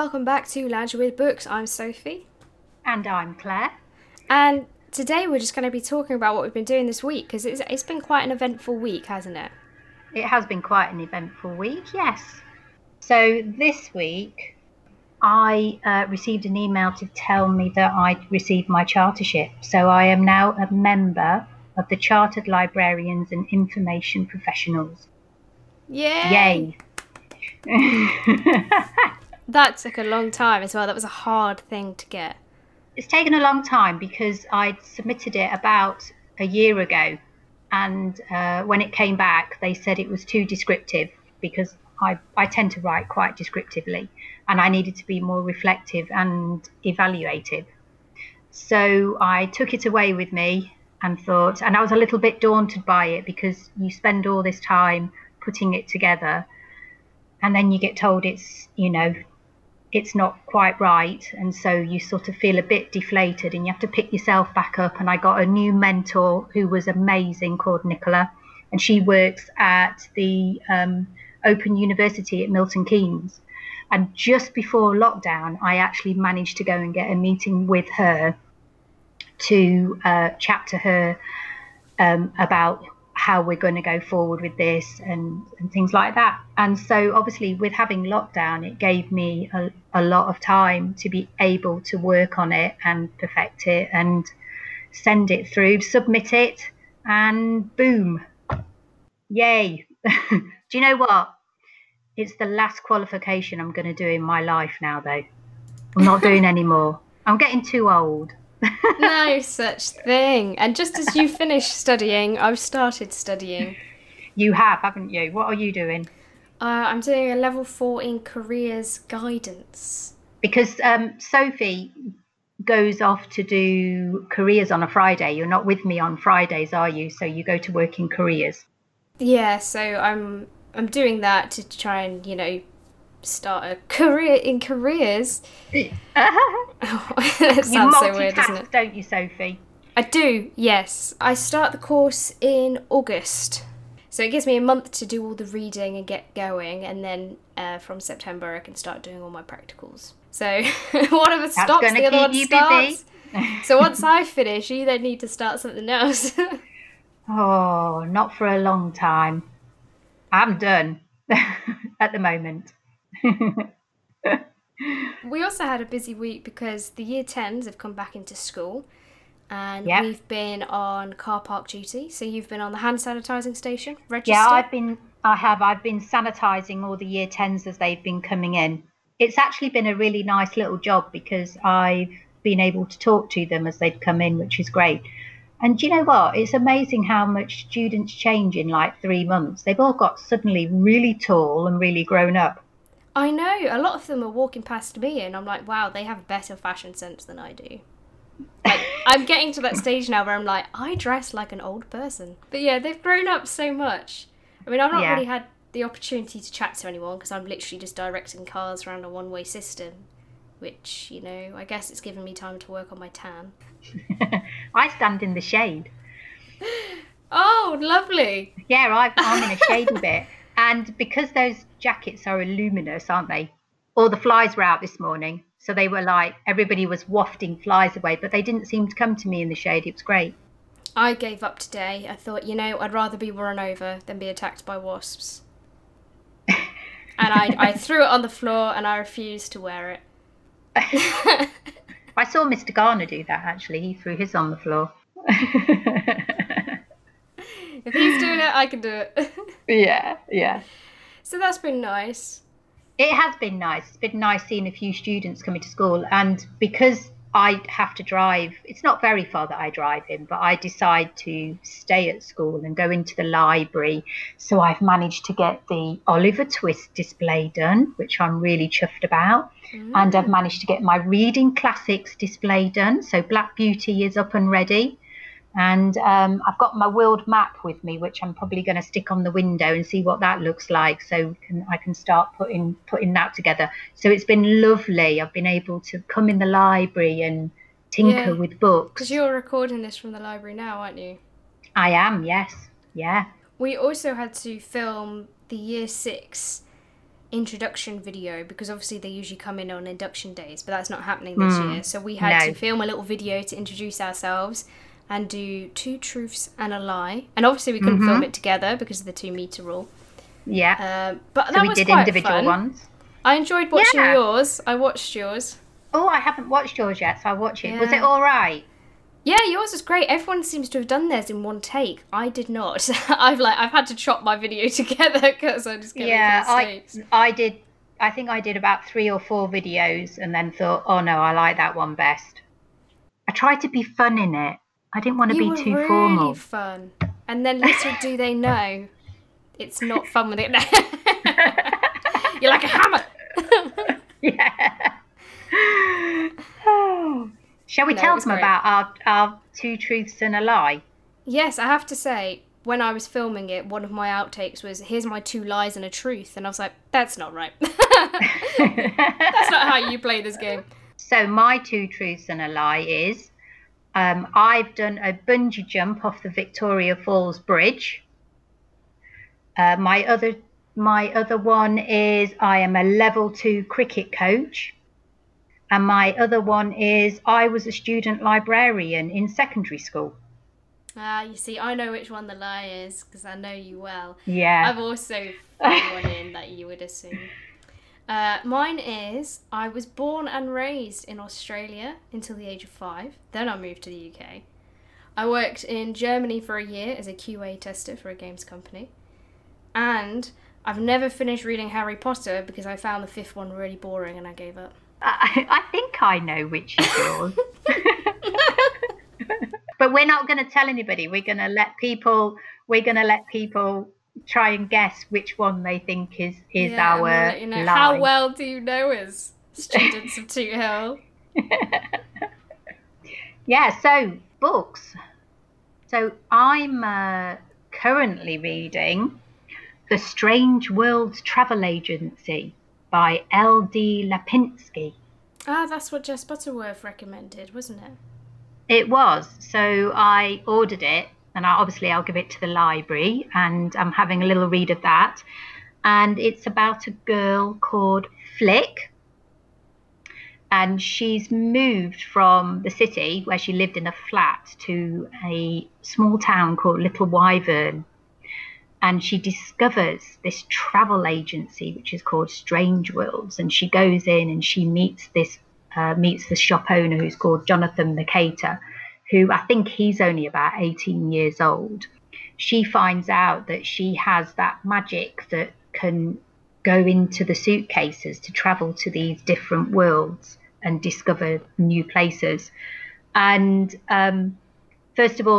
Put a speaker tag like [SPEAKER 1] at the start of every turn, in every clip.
[SPEAKER 1] welcome back to Lounge with Books. I'm Sophie.
[SPEAKER 2] And I'm Claire.
[SPEAKER 1] And today we're just going to be talking about what we've been doing this week, because it's been quite an eventful week, hasn't it?
[SPEAKER 2] It has been quite an eventful week, yes. So this week I received an email to tell me that I'd received my chartership. So I am now a member of the Chartered Librarians and Information Professionals.
[SPEAKER 1] Yay! That took a long time as well. That was a hard thing to get.
[SPEAKER 2] It's taken a long time because I'd submitted it about a year ago. And when it came back, they said it was too descriptive because I tend to write quite descriptively and I needed to be more reflective and evaluative. So I took it away with me and thought, and I was a little bit daunted by it because you spend all this time putting it together and then you get told it's not quite right, and so you sort of feel a bit deflated and you have to pick yourself back up. And I got a new mentor who was amazing called Nicola, and she works at the Open University at Milton Keynes. And just before lockdown I actually managed to go and get a meeting with her to chat to her about how we're going to go forward with this and things like that. And so obviously with having lockdown, it gave me a lot of time to be able to work on it and perfect it and send it through, submit it, and boom, yay. Do you know what? It's the last qualification I'm going to do in my life now, though. I'm not doing any more. I'm getting too old.
[SPEAKER 1] No such thing. And just as you finished studying, I've started studying.
[SPEAKER 2] You have, haven't you? What are you doing?
[SPEAKER 1] I'm doing a level 4 in careers guidance.
[SPEAKER 2] Because Sophie goes off to do careers on a Friday. You're not with me on Fridays, are you? So you go to work in careers.
[SPEAKER 1] Yeah, so I'm doing that to try and, start a career in careers. That sounds so weird, doesn't it?
[SPEAKER 2] Don't you, Sophie?
[SPEAKER 1] I do, yes. I start the course in August. So it gives me a month to do all the reading and get going, and then from September I can start doing all my practicals. So one of us stops, the other one starts. So once I finish, you then need to start something else.
[SPEAKER 2] Oh, not for a long time. I'm done at the moment.
[SPEAKER 1] We also had a busy week because the year 10s have come back into school, and we've been on car park duty. So you've been on the hand sanitising station, register?
[SPEAKER 2] Yeah, I've been sanitising all the year 10s as they've been coming in. It's actually been a really nice little job because I've been able to talk to them as they've come in, which is great. And do you know what? It's amazing how much students change in like 3 months. They've all got suddenly really tall and really grown up.
[SPEAKER 1] I know. A lot of them are walking past me and I'm like, wow, they have better fashion sense than I do. Like, I'm getting to that stage now where I'm like, I dress like an old person. But yeah, they've grown up so much. I mean, I've not really had the opportunity to chat to anyone because I'm literally just directing cars around a one-way system, which, I guess it's given me time to work on my tan.
[SPEAKER 2] I stand in the shade.
[SPEAKER 1] Oh, lovely.
[SPEAKER 2] Yeah, I'm in a shady bit. And because those jackets are luminous, aren't they? All the flies were out this morning. So they were like, everybody was wafting flies away, but they didn't seem to come to me in the shade. It was great.
[SPEAKER 1] I gave up today. I thought, I'd rather be run over than be attacked by wasps. And I threw it on the floor and I refused to wear it.
[SPEAKER 2] I saw Mr. Garner do that, actually. He threw his on the floor.
[SPEAKER 1] If he's doing it, I can do it.
[SPEAKER 2] Yeah.
[SPEAKER 1] So that's been nice.
[SPEAKER 2] It has been nice. It's been nice seeing a few students coming to school. And because I have to drive, it's not very far that I drive in, but I decide to stay at school and go into the library. So I've managed to get the Oliver Twist display done, which I'm really chuffed about. And I've managed to get my reading classics display done. So Black Beauty is up and ready. And I've got my world map with me, which I'm probably going to stick on the window and see what that looks like. So I can start putting that together. So it's been lovely. I've been able to come in the library and tinker with books.
[SPEAKER 1] Because you're recording this from the library now, aren't you?
[SPEAKER 2] I am, yes. Yeah.
[SPEAKER 1] We also had to film the year 6 introduction video, because obviously they usually come in on induction days, but that's not happening this year. So we had to film a little video to introduce ourselves and do 2 truths and a lie. And obviously we couldn't film it together because of the 2-meter rule.
[SPEAKER 2] Yeah.
[SPEAKER 1] But
[SPEAKER 2] So
[SPEAKER 1] that
[SPEAKER 2] we
[SPEAKER 1] was
[SPEAKER 2] did
[SPEAKER 1] quite
[SPEAKER 2] individual
[SPEAKER 1] fun.
[SPEAKER 2] ones.
[SPEAKER 1] I enjoyed watching yours. I watched yours.
[SPEAKER 2] Oh, I haven't watched yours yet, so I'll watch it.
[SPEAKER 1] Yeah.
[SPEAKER 2] Was it all right?
[SPEAKER 1] Yeah, yours is great. Everyone seems to have done theirs in one take. I did not. I've had to chop my video together because I just kept making mistakes.
[SPEAKER 2] I did. I think I did about 3 or 4 videos and then thought, oh no, I like that one best. I tried to be fun in it. I didn't want to be too
[SPEAKER 1] really
[SPEAKER 2] formal.
[SPEAKER 1] Fun. And then little do they know, it's not fun with it. You're like a hammer.
[SPEAKER 2] Yeah. Oh. Shall we tell them about our 2 truths and a lie?
[SPEAKER 1] Yes, I have to say, when I was filming it, one of my outtakes was, here's my 2 lies and a truth. And I was like, that's not right. That's not how you play this game.
[SPEAKER 2] So my 2 truths and a lie is, I've done a bungee jump off the Victoria Falls Bridge. My other one is, I am a level 2 cricket coach. And my other one is, I was a student librarian in secondary school.
[SPEAKER 1] You see, I know which one the lie is because I know you well.
[SPEAKER 2] Yeah.
[SPEAKER 1] I've also found one in that you would assume. Mine is, I was born and raised in Australia until the age of 5. Then I moved to the UK. I worked in Germany for a year as a QA tester for a games company. And I've never finished reading Harry Potter because I found the 5th one really boring and I gave up.
[SPEAKER 2] I think I know which is yours. But we're not going to tell anybody. We're going to let people try and guess which one they think is our lie.
[SPEAKER 1] How well do you know us, students of Toot Hill?
[SPEAKER 2] Yeah, so books. So I'm currently reading The Strange Worlds Travel Agency by L.D. Lapinski.
[SPEAKER 1] Ah, that's what Jess Butterworth recommended, wasn't it?
[SPEAKER 2] It was. So I ordered it, and I'll give it to the library, and I'm having a little read of that. And it's about a girl called Flick, and she's moved from the city where she lived in a flat to a small town called Little Wyvern. And she discovers this travel agency, which is called Strange Worlds. And she goes in and she meets the shop owner, who's called Jonathan Mercator, who I think he's only about 18 years old. She finds out that she has that magic that can go into the suitcases to travel to these different worlds and discover new places. And first of all,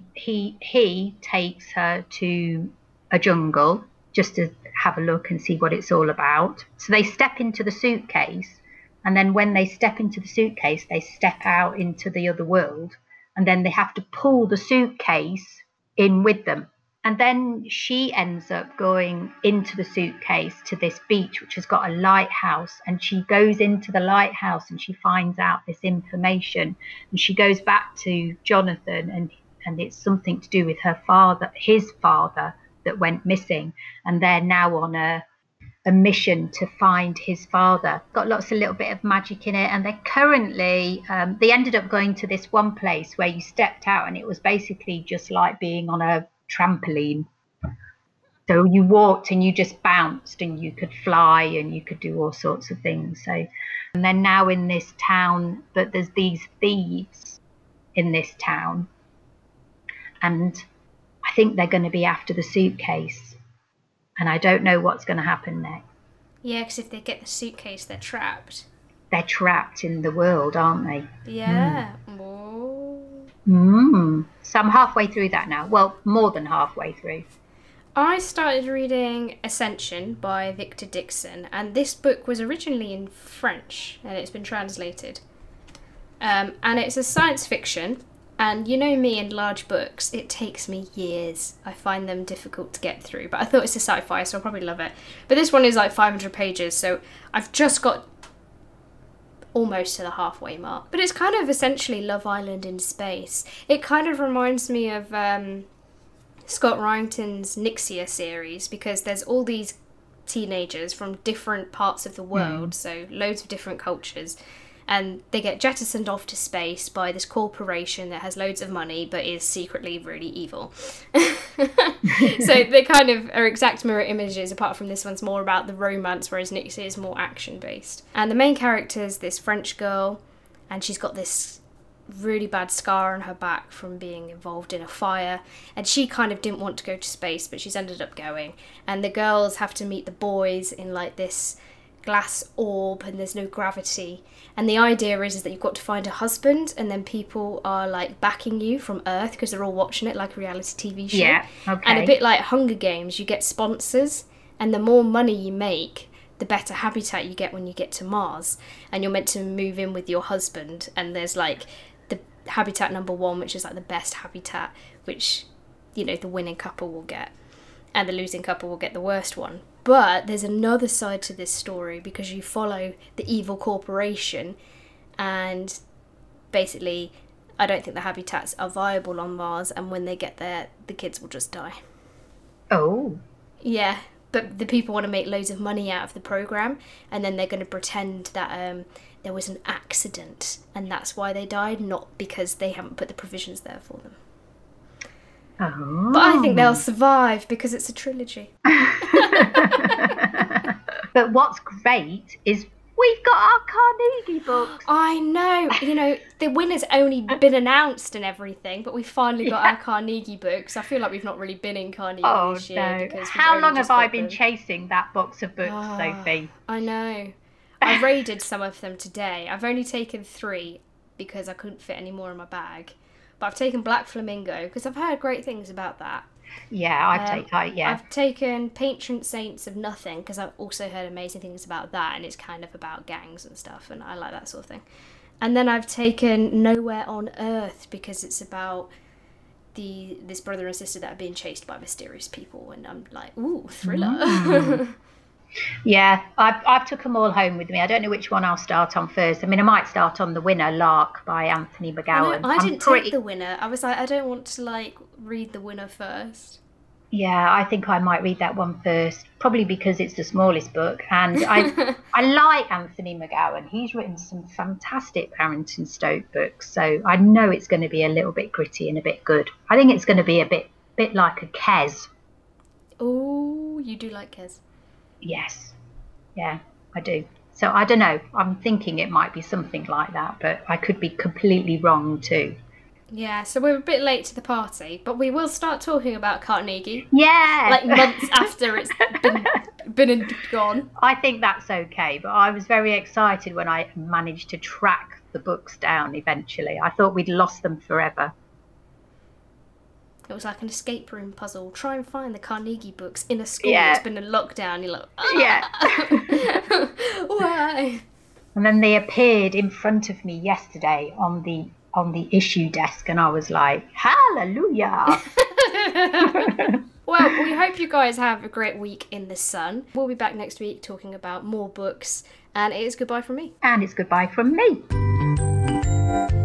[SPEAKER 2] he takes her to a jungle just to have a look and see what it's all about. So they step into the suitcase, and then when they step into the suitcase, they step out into the other world, and then they have to pull the suitcase in with them. And then she ends up going into the suitcase to this beach, which has got a lighthouse, and she goes into the lighthouse and she finds out this information, and she goes back to Jonathan, and it's something to do with his father that went missing, and they're now on a mission to find his father. Got lots of little bit of magic in it, and they're currently they ended up going to this one place where you stepped out and it was basically just like being on a trampoline. So you walked and you just bounced, and you could fly and you could do all sorts of things. So, and they're now in this town, but there's these thieves in this town, and I think they're going to be after the suitcase, and I don't know what's going to happen next.
[SPEAKER 1] Yeah, because if they get the suitcase, they're trapped.
[SPEAKER 2] They're trapped in the world, aren't they?
[SPEAKER 1] Yeah.
[SPEAKER 2] So I'm halfway through that now. Well, more than halfway through.
[SPEAKER 1] I started reading Ascension by Victor Dixon, and this book was originally in French, and it's been translated. And it's a science fiction. And you know me and large books, it takes me years. I find them difficult to get through, but I thought it's a sci-fi, so I'll probably love it. But this one is like 500 pages, so I've just got almost to the halfway mark. But it's kind of essentially Love Island in space. It kind of reminds me of Scott Ryanton's Nixia series, because there's all these teenagers from different parts of the world, so loads of different cultures, and they get jettisoned off to space by this corporation that has loads of money but is secretly really evil. So they kind of are exact mirror images, apart from this one's more about the romance, whereas Nixie is more action-based. And the main character is this French girl, and she's got this really bad scar on her back from being involved in a fire, and she kind of didn't want to go to space, but she's ended up going. And the girls have to meet the boys in like this glass orb, and there's no gravity, and the idea is that you've got to find a husband, and then people are like backing you from Earth because they're all watching it like a reality TV show.
[SPEAKER 2] Yeah, okay.
[SPEAKER 1] And a bit like Hunger Games, you get sponsors, and the more money you make, the better habitat you get when you get to Mars, and you're meant to move in with your husband, and there's like the habitat number 1, which is like the best habitat, which, you know, the winning couple will get, and the losing couple will get the worst one. But there's another side to this story, because you follow the evil corporation, and basically I don't think the habitats are viable on Mars, and when they get there, the kids will just die.
[SPEAKER 2] Oh.
[SPEAKER 1] Yeah, but the people want to make loads of money out of the program, and then they're going to pretend that there was an accident, and that's why they died, not because they haven't put the provisions there for them.
[SPEAKER 2] Oh.
[SPEAKER 1] But I think they'll survive because it's a trilogy.
[SPEAKER 2] But what's great is we've got our Carnegie books.
[SPEAKER 1] I know, you know, the winner's only been announced and everything, but we finally got our Carnegie books. I feel like we've not really been in Carnegie this year.
[SPEAKER 2] No.
[SPEAKER 1] Because
[SPEAKER 2] how long have I been chasing that box of books, Sophie?
[SPEAKER 1] I know. I raided some of them today. I've only taken 3 because I couldn't fit any more in my bag. But I've taken Black Flamingo because I've heard great things about that.
[SPEAKER 2] Yeah,
[SPEAKER 1] I've taken Patron Saints of Nothing because I've also heard amazing things about that, and it's kind of about gangs and stuff, and I like that sort of thing. And then I've taken Nowhere on Earth because it's about this brother and sister that are being chased by mysterious people, and I'm like, ooh, thriller.
[SPEAKER 2] Yeah, I've took them all home with me. I don't know which one I'll start on first. I mean, I might start on The Winner, Lark by Anthony McGowan.
[SPEAKER 1] I didn't take The Winner. I was like, I don't want to like read The Winner first.
[SPEAKER 2] Yeah, I think I might read that one first, probably because it's the smallest book, and I like Anthony McGowan. He's written some fantastic Parenton Stoke books, so I know it's going to be a little bit gritty and a bit good. I think it's going to be a bit like a Kes.
[SPEAKER 1] Oh, you do like Kes?
[SPEAKER 2] Yes, yeah, I do. So I don't know. I'm thinking it might be something like that, but I could be completely wrong too.
[SPEAKER 1] Yeah, so we're a bit late to the party, but we will start talking about Carnegie.
[SPEAKER 2] Yeah,
[SPEAKER 1] like months after it's been and gone.
[SPEAKER 2] I think that's okay, but I was very excited when I managed to track the books down eventually. I thought we'd lost them forever.
[SPEAKER 1] It was like an escape room puzzle. Try and find the Carnegie books in a school
[SPEAKER 2] Yeah.
[SPEAKER 1] that's been in lockdown. You're like,
[SPEAKER 2] Yeah.
[SPEAKER 1] Why?
[SPEAKER 2] And then they appeared in front of me yesterday on the issue desk, and I was like, hallelujah.
[SPEAKER 1] Well, we hope you guys have a great week in the sun. We'll be back next week talking about more books, and it is goodbye from me.
[SPEAKER 2] And it's goodbye from me.